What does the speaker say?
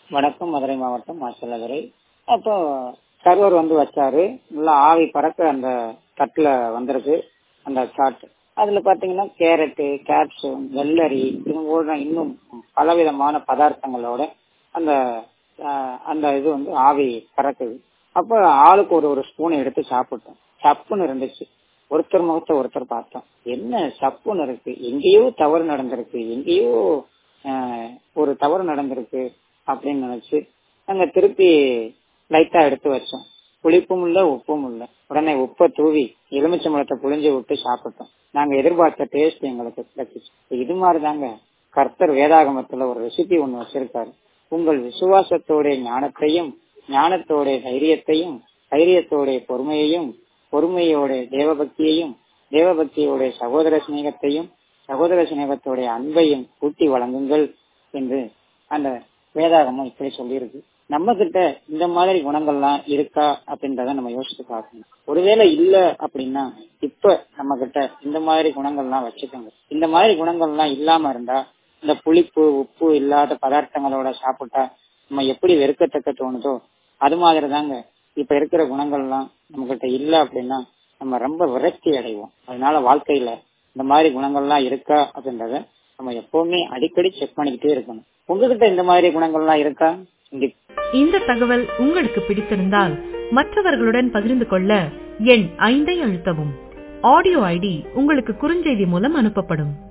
வணக்கம். மதுரை மாவட்டம் மாச்சலதுரை. அப்போ சர்வர் வச்சாரு. நல்லா ஆவி பறக்க அந்த தட்டுல வந்திருக்கு அந்த சாட். அதுல பாத்தீங்கன்னா கேரட்டு, கேப்சூம், வெள்ளரி இது போன்ற இன்னும் பலவிதமான பதார்த்தங்களோட அந்த அந்த இது ஆவி பறக்குது. அப்ப ஆளுக்கு ஒரு ஸ்பூன் எடுத்து சாப்பிட்டோம். சப்புன்னு இருந்துச்சு. ஒருத்தர் முகத்தை ஒருத்தர் பார்த்தோம். என்ன சப்புன்னு இருக்கு, எங்கேயோ தவறு நடந்திருக்கு, எங்கேயோ ஒரு தவறு நடந்திருக்கு அப்படின்னு நினைச்சு நாங்க திருப்பி லைட்டா எடுத்து வச்சோம். புளிப்பும் இல்ல உப்பும் இல்ல. உடனே உப்பை தூவி எலுமிச்சம்பழத்தை புளிஞ்சு விட்டு சாப்பிட்டோம். நாங்க எதிர்பார்த்த டேஸ்ட் எங்களுக்கு கிடைச்சிச்சு. இது மாதிரிதாங்க கர்த்தர் வேதாகமத்துல ஒரு ரெசிபி ஒண்ணு வச்சிருக்காரு. உங்கள் விசுவாசத்தோட ஞானத்தையும், ஞானத்தோட தைரியத்தையும், தைரியத்தோட பொறுமையையும், பொறுமையோட தேவபக்தியையும், தேவபக்தியோட சகோதர சிநேகத்தையும், சகோதர சிநேகத்தோட அன்பையும் கூட்டி வழங்குங்கள் என்று அந்த வேதாகமம் இப்படி சொல்லியிருக்கு. நம்ம கிட்ட இந்த மாதிரி குணங்கள்லாம் இருக்கா அப்படின்றத நம்ம யோசிச்சு பார்க்கணும். ஒருவேளை இல்ல அப்படின்னா இப்ப நம்ம கிட்ட இந்த மாதிரி குணங்கள்லாம் வச்சுக்கோங்க. இந்த மாதிரி குணங்கள்லாம் இல்லாம இருந்தா இந்த புளிப்பு உப்பு இல்லாத பதார்த்தங்களோட சாப்பிட்டா நம்ம எப்படி வெறுக்கத்தக்க தோணுதோ அது மாதிரி தாங்க இப்ப இருக்கிற குணங்கள்லாம் நம்ம கிட்ட இல்ல அப்படின்னா நம்ம ரொம்ப விரக்தி அடைவோம். அதனால வாழ்க்கையில இந்த மாதிரி குணங்கள்லாம் இருக்கா அப்படின்றத நம்ம எப்பவுமே அடிக்கடி செக் பண்ணிக்கிட்டே இருக்கணும். உங்ககிட்ட இந்த மாதிரி குணங்கள்லாம் இருக்கா? இந்த தகவல் உங்களுக்கு பிடித்திருந்தால் மற்றவர்களுடன் பகிர்ந்து கொள்ள எண் 5 அழுத்தவும். ஆடியோ ஐடி உங்களுக்கு குறுஞ்செய்தி மூலம் அனுப்பப்படும்.